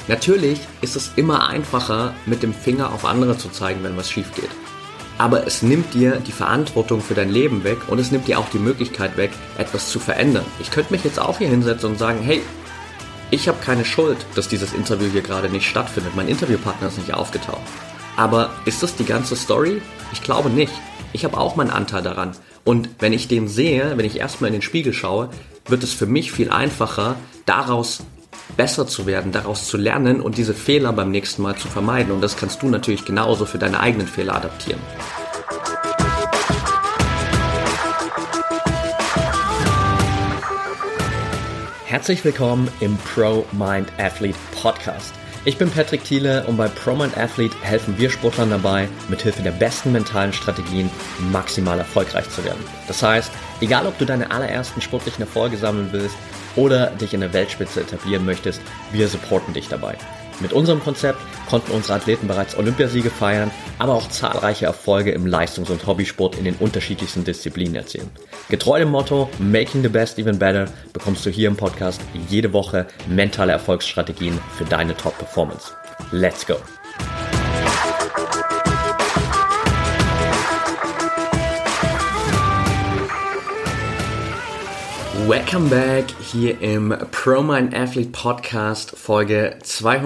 Natürlich ist es immer einfacher, mit dem Finger auf andere zu zeigen, wenn was schief geht. Aber es nimmt dir die Verantwortung für dein Leben weg und es nimmt dir auch die Möglichkeit weg, etwas zu verändern. Ich könnte mich jetzt auch hier hinsetzen und sagen, hey, ich habe keine Schuld, dass dieses Interview hier gerade nicht stattfindet. Mein Interviewpartner ist nicht aufgetaucht. Aber ist das die ganze Story? Ich glaube nicht. Ich habe auch meinen Anteil daran. Und wenn ich den sehe, wenn ich erstmal in den Spiegel schaue, wird es für mich viel einfacher, daraus besser zu werden, daraus zu lernen und diese Fehler beim nächsten Mal zu vermeiden. Und das kannst du natürlich genauso für deine eigenen Fehler adaptieren. Herzlich willkommen im Pro Mind Athlete Podcast. Ich bin Patrick Thiele und bei Pro Mind Athlete helfen wir Sportlern dabei, mithilfe der besten mentalen Strategien maximal erfolgreich zu werden. Das heißt, egal ob du deine allerersten sportlichen Erfolge sammeln willst oder dich in der Weltspitze etablieren möchtest, wir supporten dich dabei. Mit unserem Konzept konnten unsere Athleten bereits Olympiasiege feiern, aber auch zahlreiche Erfolge im Leistungs- und Hobbysport in den unterschiedlichsten Disziplinen erzielen. Getreu dem Motto Making the Best Even Better bekommst du hier im Podcast jede Woche mentale Erfolgsstrategien für deine Top-Performance. Let's go! Welcome back hier im Pro Mind Athlete Podcast Folge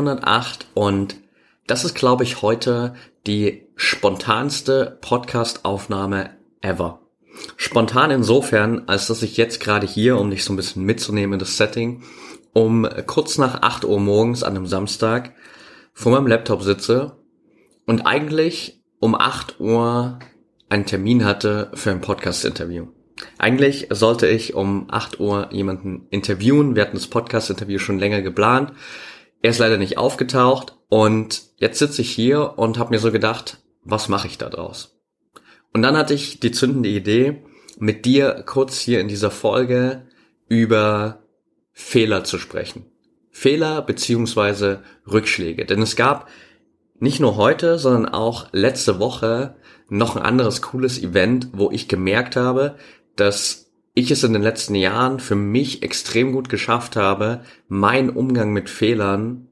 208 und das ist, glaube ich, heute die spontanste Podcast-Aufnahme ever. Spontan insofern, als dass ich jetzt gerade hier, um dich so ein bisschen mitzunehmen in das Setting, um kurz nach 8 Uhr morgens an einem Samstag vor meinem Laptop sitze und eigentlich um 8 Uhr einen Termin hatte für ein Podcast-Interview. Eigentlich sollte ich um 8 Uhr jemanden interviewen. Wir hatten das Podcast-Interview schon länger geplant. Er ist leider nicht aufgetaucht und jetzt sitze ich hier und habe mir so gedacht, was mache ich da draus? Und dann hatte ich die zündende Idee, mit dir kurz hier in dieser Folge über Fehler zu sprechen. Fehler beziehungsweise Rückschläge. Denn es gab nicht nur heute, sondern auch letzte Woche noch ein anderes cooles Event, wo ich gemerkt habe, dass ich es in den letzten Jahren für mich extrem gut geschafft habe, meinen Umgang mit Fehlern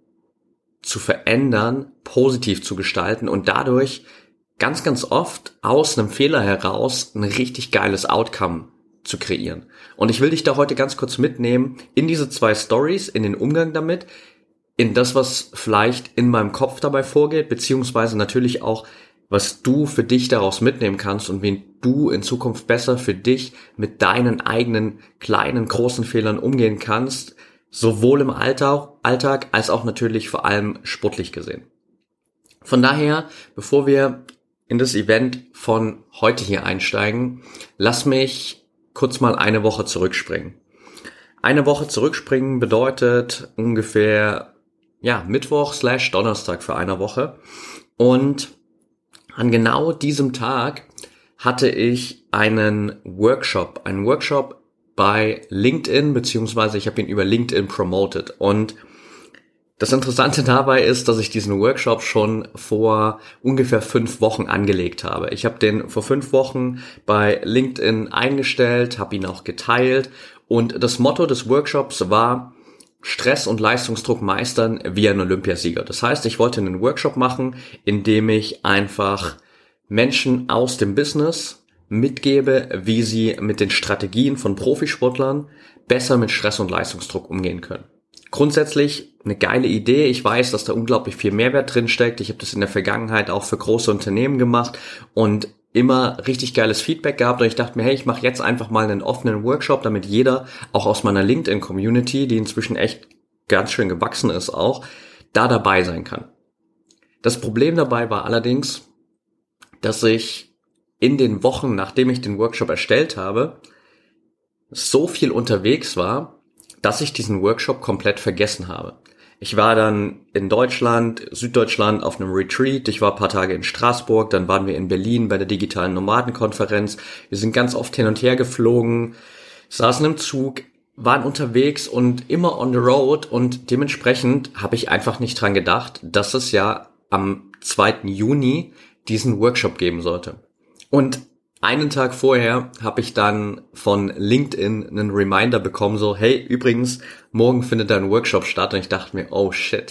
zu verändern, positiv zu gestalten und dadurch ganz, ganz oft aus einem Fehler heraus ein richtig geiles Outcome zu kreieren. Und ich will dich da heute ganz kurz mitnehmen in diese 2 Stories, in den Umgang damit, in das, was vielleicht in meinem Kopf dabei vorgeht, beziehungsweise natürlich auch, was du für dich daraus mitnehmen kannst und wen du in Zukunft besser für dich mit deinen eigenen kleinen, großen Fehlern umgehen kannst, sowohl im Alltag als auch natürlich vor allem sportlich gesehen. Von daher, bevor wir in das Event von heute hier einsteigen, lass mich kurz mal eine Woche zurückspringen. Eine Woche zurückspringen bedeutet ungefähr Mittwoch/Donnerstag für eine Woche und an genau diesem Tag hatte ich einen Workshop bei LinkedIn, beziehungsweise ich habe ihn über LinkedIn promoted. Und das Interessante dabei ist, dass ich diesen Workshop schon vor ungefähr 5 Wochen angelegt habe. Ich habe den vor 5 Wochen bei LinkedIn eingestellt, habe ihn auch geteilt und das Motto des Workshops war Stress und Leistungsdruck meistern wie ein Olympiasieger. Das heißt, ich wollte einen Workshop machen, in dem ich einfach Menschen aus dem Business mitgebe, wie sie mit den Strategien von Profisportlern besser mit Stress und Leistungsdruck umgehen können. Grundsätzlich eine geile Idee. Ich weiß, dass da unglaublich viel Mehrwert drin steckt. Ich habe das in der Vergangenheit auch für große Unternehmen gemacht und immer richtig geiles Feedback gehabt und ich dachte mir, hey, ich mache jetzt einfach mal einen offenen Workshop, damit jeder, auch aus meiner LinkedIn-Community, die inzwischen echt ganz schön gewachsen ist auch, da dabei sein kann. Das Problem dabei war allerdings, dass ich in den Wochen, nachdem ich den Workshop erstellt habe, so viel unterwegs war, dass ich diesen Workshop komplett vergessen habe. Ich war dann in Deutschland, Süddeutschland auf einem Retreat, ich war ein paar Tage in Straßburg, dann waren wir in Berlin bei der digitalen Nomadenkonferenz, wir sind ganz oft hin und her geflogen, saßen im Zug, waren unterwegs und immer on the road und dementsprechend habe ich einfach nicht dran gedacht, dass es ja am 2. Juni diesen Workshop geben sollte. Und einen Tag vorher habe ich dann von LinkedIn einen Reminder bekommen, so, hey, übrigens, morgen findet ein Workshop statt. Und ich dachte mir, oh shit,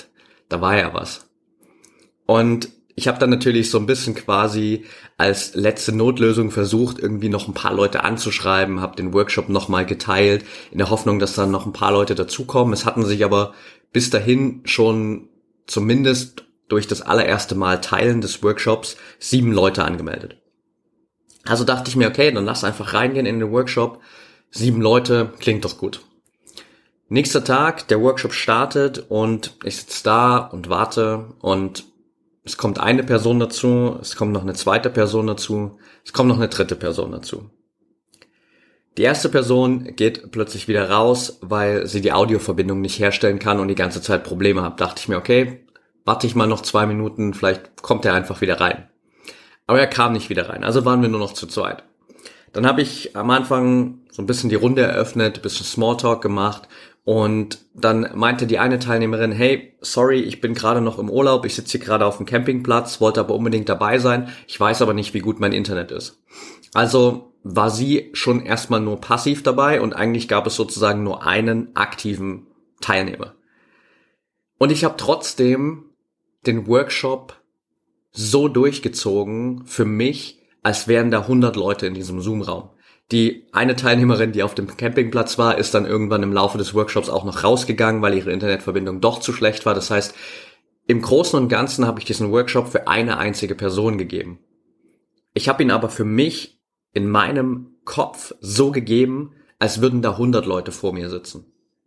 Da war ja was. Und ich habe dann natürlich so ein bisschen quasi als letzte Notlösung versucht, irgendwie noch ein paar Leute anzuschreiben, habe den Workshop nochmal geteilt, in der Hoffnung, dass dann noch ein paar Leute dazukommen. Es hatten sich aber bis dahin schon zumindest durch das allererste Mal Teilen des Workshops 7 Leute angemeldet. Also dachte ich mir, okay, dann lass einfach reingehen in den Workshop. 7 Leute, klingt doch gut. Nächster Tag, der Workshop startet und ich sitze da und warte und es kommt eine Person dazu, es kommt noch eine zweite Person dazu, es kommt noch eine dritte Person dazu. Die erste Person geht plötzlich wieder raus, weil sie die Audioverbindung nicht herstellen kann und die ganze Zeit Probleme hat. Dachte ich mir, okay, warte ich mal noch 2 Minuten, vielleicht kommt er einfach wieder rein. Aber er kam nicht wieder rein, also waren wir nur noch zu zweit. Dann habe ich am Anfang so ein bisschen die Runde eröffnet, ein bisschen Smalltalk gemacht und dann meinte die eine Teilnehmerin, hey, sorry, ich bin gerade noch im Urlaub, ich sitze hier gerade auf dem Campingplatz, wollte aber unbedingt dabei sein, ich weiß aber nicht, wie gut mein Internet ist. Also war sie schon erstmal nur passiv dabei und eigentlich gab es sozusagen nur einen aktiven Teilnehmer. Und ich habe trotzdem den Workshop so durchgezogen für mich, als wären da 100 Leute in diesem Zoom-Raum. Die eine Teilnehmerin, die auf dem Campingplatz war, ist dann irgendwann im Laufe des Workshops auch noch rausgegangen, weil ihre Internetverbindung doch zu schlecht war. Das heißt, im Großen und Ganzen habe ich diesen Workshop für eine einzige Person gegeben. Ich habe ihn aber für mich in meinem Kopf so gegeben, als würden da 100 Leute vor mir sitzen.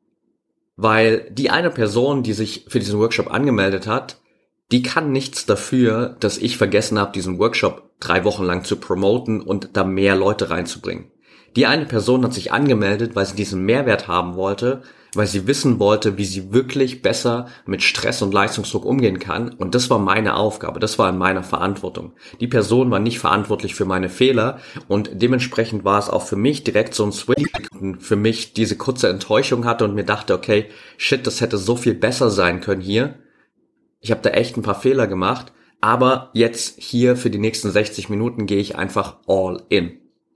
Weil die eine Person, die sich für diesen Workshop angemeldet hat, die kann nichts dafür, dass ich vergessen habe, diesen Workshop 3 Wochen lang zu promoten und da mehr Leute reinzubringen. Die eine Person hat sich angemeldet, weil sie diesen Mehrwert haben wollte, weil sie wissen wollte, wie sie wirklich besser mit Stress und Leistungsdruck umgehen kann. Und das war meine Aufgabe, das war in meiner Verantwortung. Die Person war nicht verantwortlich für meine Fehler und dementsprechend war es auch für mich direkt so ein Switch, für mich diese kurze Enttäuschung hatte und mir dachte, okay, shit, das hätte so viel besser sein können hier. Ich habe da echt ein paar Fehler gemacht, aber jetzt hier für die nächsten 60 Minuten gehe ich einfach all in.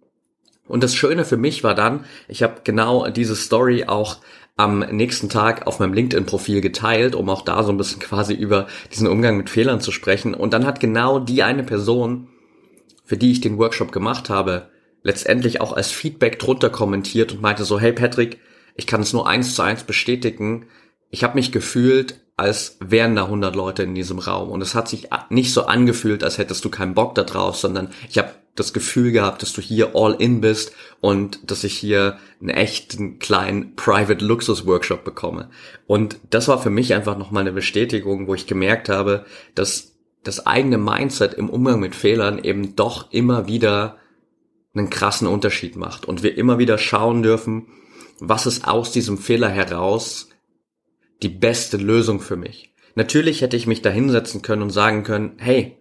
Und das Schöne für mich war dann, ich habe genau diese Story auch am nächsten Tag auf meinem LinkedIn-Profil geteilt, um auch da so ein bisschen quasi über diesen Umgang mit Fehlern zu sprechen. Und dann hat genau die eine Person, für die ich den Workshop gemacht habe, letztendlich auch als Feedback drunter kommentiert und meinte so, hey Patrick, ich kann es nur 1:1 bestätigen, ich habe mich gefühlt, als wären da 100 Leute in diesem Raum. Und es hat sich nicht so angefühlt, als hättest du keinen Bock da drauf, sondern ich habe das Gefühl gehabt, dass du hier all in bist und dass ich hier einen echten kleinen Private Luxus Workshop bekomme. Und das war für mich einfach nochmal eine Bestätigung, wo ich gemerkt habe, dass das eigene Mindset im Umgang mit Fehlern eben doch immer wieder einen krassen Unterschied macht. Und wir immer wieder schauen dürfen, was ist aus diesem Fehler heraus die beste Lösung für mich. Natürlich hätte ich mich da hinsetzen können und sagen können, hey,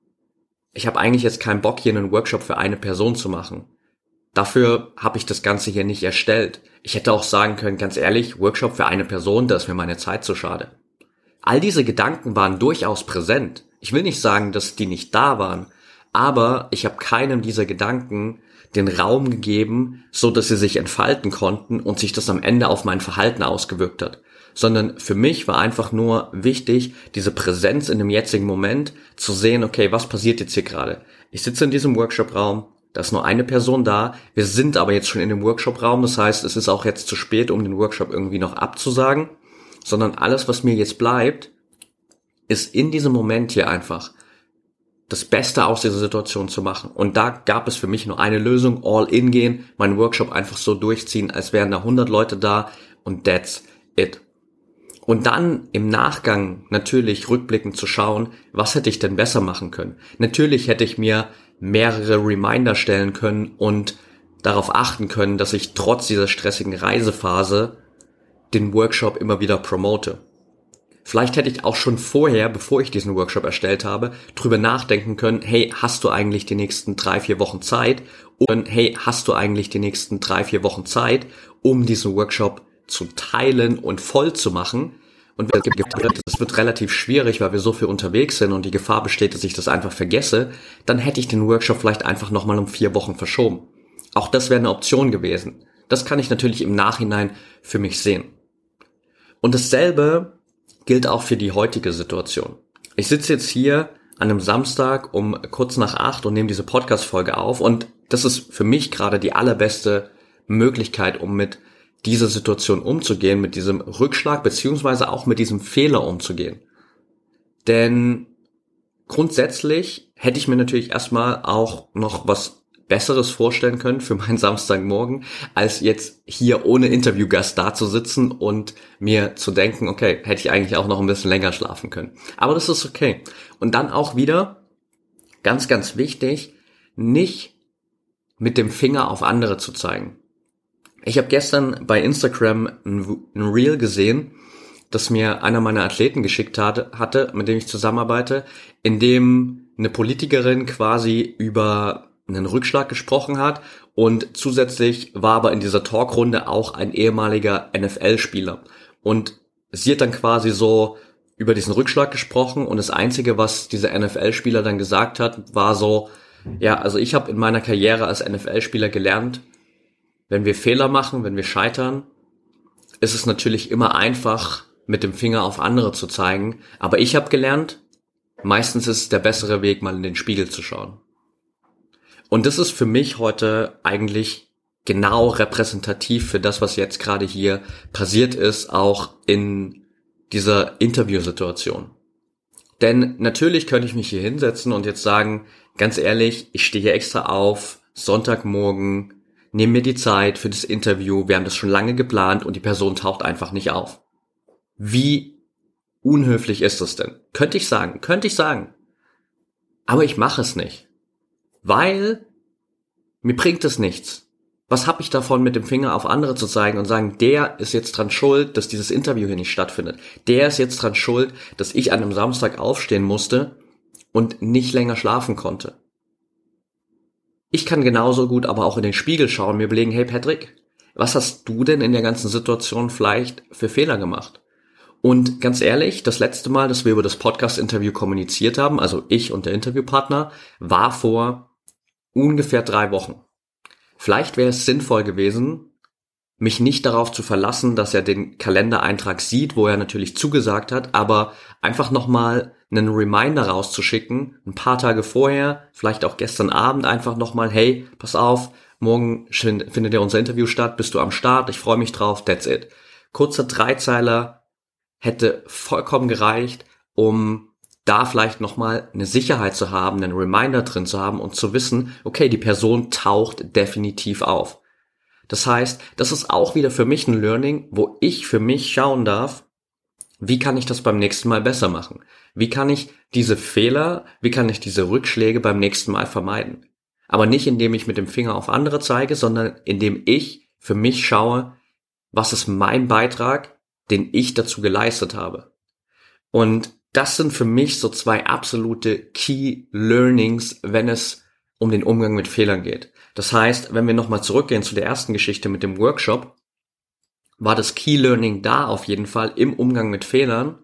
ich habe eigentlich jetzt keinen Bock, hier einen Workshop für eine Person zu machen. Dafür habe ich das Ganze hier nicht erstellt. Ich hätte auch sagen können, ganz ehrlich, Workshop für eine Person, da ist mir meine Zeit zu schade. All diese Gedanken waren durchaus präsent. Ich will nicht sagen, dass die nicht da waren, aber ich habe keinem dieser Gedanken den Raum gegeben, so dass sie sich entfalten konnten und sich das am Ende auf mein Verhalten ausgewirkt hat. Sondern für mich war einfach nur wichtig, diese Präsenz in dem jetzigen Moment zu sehen, okay, was passiert jetzt hier gerade? Ich sitze in diesem Workshop-Raum, da ist nur eine Person da, wir sind aber jetzt schon in dem Workshop-Raum, das heißt, es ist auch jetzt zu spät, um den Workshop irgendwie noch abzusagen, sondern alles, was mir jetzt bleibt, ist in diesem Moment hier einfach das Beste aus dieser Situation zu machen. Und da gab es für mich nur eine Lösung, all in gehen, meinen Workshop einfach so durchziehen, als wären da 100 Leute da und that's it. Und dann im Nachgang natürlich rückblickend zu schauen, was hätte ich denn besser machen können. Natürlich hätte ich mir mehrere Reminder stellen können und darauf achten können, dass ich trotz dieser stressigen Reisephase den Workshop immer wieder promote. Vielleicht hätte ich auch schon vorher, bevor ich diesen Workshop erstellt habe, drüber nachdenken können, hey, hast du eigentlich die nächsten 3-4 Wochen Zeit? Und hey, hast du eigentlich die nächsten 3-4 Wochen Zeit, um diesen Workshop zu teilen und voll zu machen? Und das wird relativ schwierig, weil wir so viel unterwegs sind und die Gefahr besteht, dass ich das einfach vergesse. Dann hätte ich den Workshop vielleicht einfach nochmal um 4 Wochen verschoben. Auch das wäre eine Option gewesen. Das kann ich natürlich im Nachhinein für mich sehen. Und dasselbe gilt auch für die heutige Situation. Ich sitze jetzt hier an einem Samstag um kurz nach 8 und nehme diese Podcast-Folge auf und das ist für mich gerade die allerbeste Möglichkeit, um mit dieser Situation umzugehen, mit diesem Rückschlag beziehungsweise auch mit diesem Fehler umzugehen. Denn grundsätzlich hätte ich mir natürlich erstmal auch noch was Besseres vorstellen können für meinen Samstagmorgen, als jetzt hier ohne Interviewgast da zu sitzen und mir zu denken, okay, hätte ich eigentlich auch noch ein bisschen länger schlafen können. Aber das ist okay. Und dann auch wieder, ganz, ganz wichtig, nicht mit dem Finger auf andere zu zeigen. Ich habe gestern bei Instagram ein Reel gesehen, das mir einer meiner Athleten geschickt hatte, mit dem ich zusammenarbeite, in dem eine Politikerin quasi über einen Rückschlag gesprochen hat und zusätzlich war aber in dieser Talkrunde auch ein ehemaliger NFL-Spieler. Und sie hat dann quasi so über diesen Rückschlag gesprochen und das Einzige, was dieser NFL-Spieler dann gesagt hat, war so, ja, also ich habe in meiner Karriere als NFL-Spieler gelernt, wenn wir Fehler machen, wenn wir scheitern, ist es natürlich immer einfach, mit dem Finger auf andere zu zeigen. Aber ich habe gelernt, meistens ist es der bessere Weg, mal in den Spiegel zu schauen. Und das ist für mich heute eigentlich genau repräsentativ für das, was jetzt gerade hier passiert ist, auch in dieser Interviewsituation. Denn natürlich könnte ich mich hier hinsetzen und jetzt sagen, ganz ehrlich, ich stehe extra auf, Sonntagmorgen, nehme mir die Zeit für das Interview, wir haben das schon lange geplant und die Person taucht einfach nicht auf. Wie unhöflich ist das denn? Könnte ich sagen. Aber ich mache es nicht. Weil mir bringt es nichts. Was habe ich davon, mit dem Finger auf andere zu zeigen und sagen, der ist jetzt dran schuld, dass dieses Interview hier nicht stattfindet. Der ist jetzt dran schuld, dass ich an einem Samstag aufstehen musste und nicht länger schlafen konnte. Ich kann genauso gut aber auch in den Spiegel schauen und mir überlegen, hey Patrick, was hast du denn in der ganzen Situation vielleicht für Fehler gemacht? Und ganz ehrlich, das letzte Mal, dass wir über das Podcast-Interview kommuniziert haben, also ich und der Interviewpartner, war vor ungefähr 3 Wochen. Vielleicht wäre es sinnvoll gewesen, mich nicht darauf zu verlassen, dass er den Kalendereintrag sieht, wo er natürlich zugesagt hat, aber einfach nochmal einen Reminder rauszuschicken, ein paar Tage vorher, vielleicht auch gestern Abend einfach nochmal, hey, pass auf, morgen findet ja unser Interview statt, bist du am Start, ich freue mich drauf, that's it. Kurzer Dreizeiler hätte vollkommen gereicht, um da vielleicht nochmal eine Sicherheit zu haben, einen Reminder drin zu haben und zu wissen, okay, die Person taucht definitiv auf. Das heißt, das ist auch wieder für mich ein Learning, wo ich für mich schauen darf, wie kann ich das beim nächsten Mal besser machen? Wie kann ich diese Fehler, wie kann ich diese Rückschläge beim nächsten Mal vermeiden? Aber nicht, indem ich mit dem Finger auf andere zeige, sondern indem ich für mich schaue, was ist mein Beitrag, den ich dazu geleistet habe. Und das sind für mich so 2 absolute Key Learnings, wenn es um den Umgang mit Fehlern geht. Das heißt, wenn wir nochmal zurückgehen zu der ersten Geschichte mit dem Workshop, war das Key Learning da auf jeden Fall im Umgang mit Fehlern,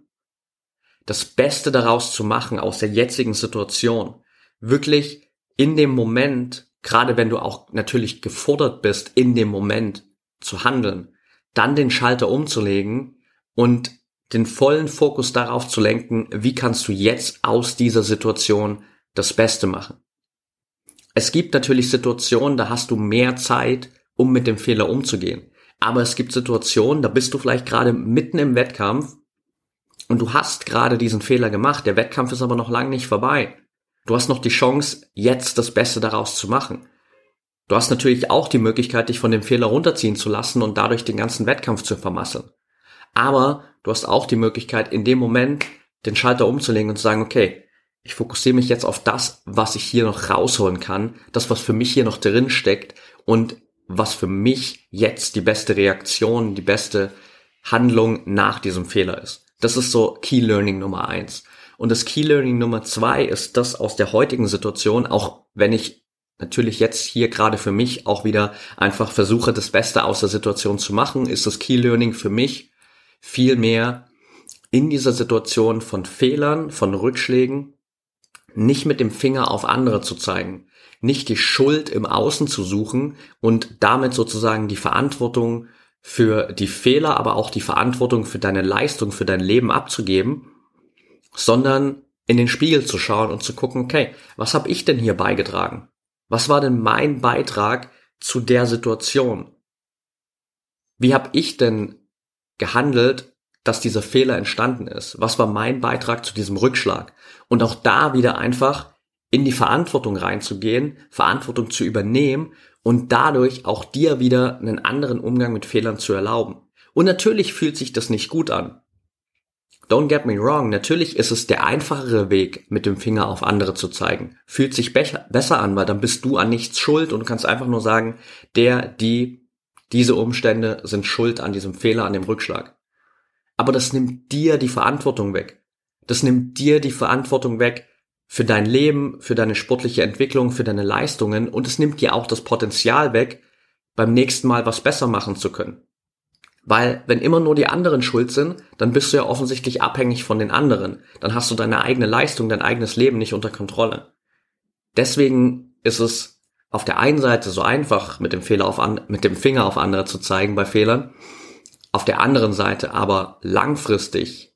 das Beste daraus zu machen aus der jetzigen Situation. Wirklich in dem Moment, gerade wenn du auch natürlich gefordert bist, in dem Moment zu handeln, dann den Schalter umzulegen und den vollen Fokus darauf zu lenken, wie kannst du jetzt aus dieser Situation das Beste machen. Es gibt natürlich Situationen, da hast du mehr Zeit, um mit dem Fehler umzugehen. Aber es gibt Situationen, da bist du vielleicht gerade mitten im Wettkampf und du hast gerade diesen Fehler gemacht. Der Wettkampf ist aber noch lange nicht vorbei. Du hast noch die Chance, jetzt das Beste daraus zu machen. Du hast natürlich auch die Möglichkeit, dich von dem Fehler runterziehen zu lassen und dadurch den ganzen Wettkampf zu vermasseln. Aber du hast auch die Möglichkeit, in dem Moment den Schalter umzulegen und zu sagen, okay, ich fokussiere mich jetzt auf das, was ich hier noch rausholen kann, das, was für mich hier noch drin steckt und was für mich jetzt die beste Reaktion, die beste Handlung nach diesem Fehler ist. Das ist so Key Learning Nummer 1. Und das Key Learning Nummer 2 ist das aus der heutigen Situation, auch wenn ich natürlich jetzt hier gerade für mich auch wieder einfach versuche, das Beste aus der Situation zu machen, ist das Key Learning für mich viel mehr in dieser Situation von Fehlern, von Rückschlägen, nicht mit dem Finger auf andere zu zeigen, nicht die Schuld im Außen zu suchen und damit sozusagen die Verantwortung für die Fehler, aber auch die Verantwortung für deine Leistung, für dein Leben abzugeben, sondern in den Spiegel zu schauen und zu gucken, okay, was habe ich denn hier beigetragen? Was war denn mein Beitrag zu der Situation? Wie habe ich denn gehandelt, dass dieser Fehler entstanden ist? Was war mein Beitrag zu diesem Rückschlag? Und auch da wieder einfach in die Verantwortung reinzugehen, Verantwortung zu übernehmen und dadurch auch dir wieder einen anderen Umgang mit Fehlern zu erlauben. Und natürlich fühlt sich das nicht gut an. Don't get me wrong, natürlich ist es der einfachere Weg, mit dem Finger auf andere zu zeigen. Fühlt sich besser an, weil dann bist du an nichts schuld und du kannst einfach nur sagen, diese Umstände sind schuld an diesem Fehler, an dem Rückschlag. Aber das nimmt dir die Verantwortung weg. Das nimmt dir die Verantwortung weg für dein Leben, für deine sportliche Entwicklung, für deine Leistungen und es nimmt dir auch das Potenzial weg, beim nächsten Mal was besser machen zu können. Weil wenn immer nur die anderen schuld sind, dann bist du ja offensichtlich abhängig von den anderen. Dann hast du deine eigene Leistung, dein eigenes Leben nicht unter Kontrolle. Deswegen ist es auf der einen Seite so einfach, mit dem Finger auf andere zu zeigen bei Fehlern, auf der anderen Seite aber langfristig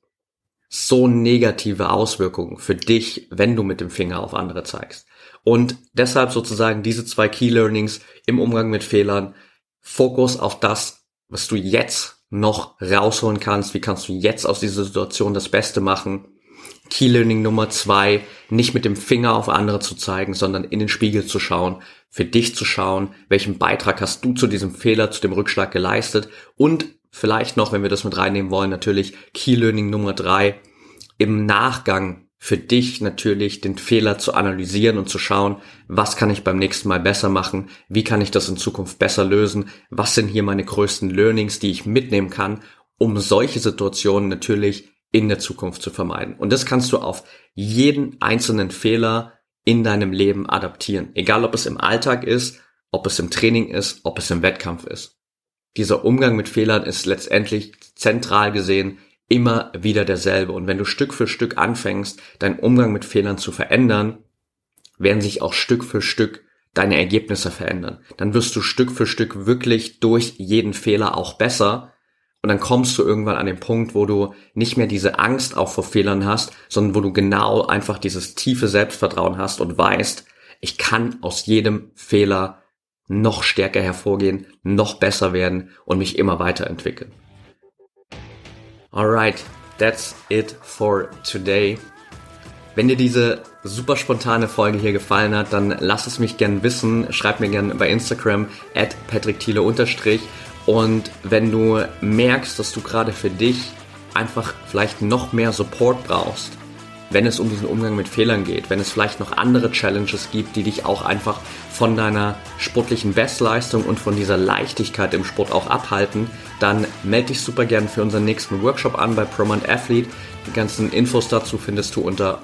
so negative Auswirkungen für dich, wenn du mit dem Finger auf andere zeigst. Und deshalb sozusagen diese 2 Key Learnings im Umgang mit Fehlern, Fokus auf das, was du jetzt noch rausholen kannst, wie kannst du jetzt aus dieser Situation das Beste machen. Key Learning Nummer 2, nicht mit dem Finger auf andere zu zeigen, sondern in den Spiegel zu schauen, für dich zu schauen, welchen Beitrag hast du zu diesem Fehler, zu dem Rückschlag geleistet und vielleicht noch, wenn wir das mit reinnehmen wollen, natürlich Key Learning Nummer 3, im Nachgang für dich natürlich den Fehler zu analysieren und zu schauen, was kann ich beim nächsten Mal besser machen, wie kann ich das in Zukunft besser lösen, was sind hier meine größten Learnings, die ich mitnehmen kann, um solche Situationen natürlich in der Zukunft zu vermeiden. Und das kannst du auf jeden einzelnen Fehler in deinem Leben adaptieren, egal ob es im Alltag ist, ob es im Training ist, ob es im Wettkampf ist. Dieser Umgang mit Fehlern ist letztendlich zentral gesehen immer wieder derselbe. Und wenn du Stück für Stück anfängst, deinen Umgang mit Fehlern zu verändern, werden sich auch Stück für Stück deine Ergebnisse verändern. Dann wirst du Stück für Stück wirklich durch jeden Fehler auch besser. Und dann kommst du irgendwann an den Punkt, wo du nicht mehr diese Angst auch vor Fehlern hast, sondern wo du genau einfach dieses tiefe Selbstvertrauen hast und weißt, ich kann aus jedem Fehler noch stärker hervorgehen, noch besser werden und mich immer weiterentwickeln. Alright, that's it for today. Wenn dir diese super spontane Folge hier gefallen hat, dann lass es mich gern wissen. Schreib mir gern bei Instagram @patrickthiele_ und wenn du merkst, dass du gerade für dich einfach vielleicht noch mehr Support brauchst, wenn es um diesen Umgang mit Fehlern geht, wenn es vielleicht noch andere Challenges gibt, die dich auch einfach von deiner sportlichen Bestleistung und von dieser Leichtigkeit im Sport auch abhalten, dann melde dich super gerne für unseren nächsten Workshop an bei ProMind Athlete. Die ganzen Infos dazu findest du unter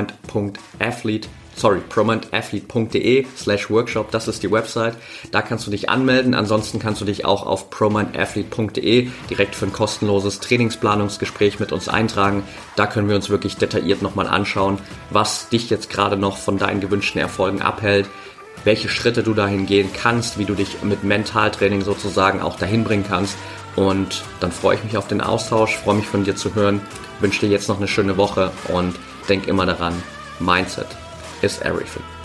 promindathlete.de/workshop, das ist die Website. Da kannst du dich anmelden. Ansonsten kannst du dich auch auf promindathlete.de direkt für ein kostenloses Trainingsplanungsgespräch mit uns eintragen. Da können wir uns wirklich detailliert nochmal anschauen, was dich jetzt gerade noch von deinen gewünschten Erfolgen abhält, welche Schritte du dahin gehen kannst, wie du dich mit Mentaltraining sozusagen auch dahin bringen kannst. Und dann freue ich mich auf den Austausch, freue mich von dir zu hören, wünsche dir jetzt noch eine schöne Woche und denk immer daran, Mindset is everything.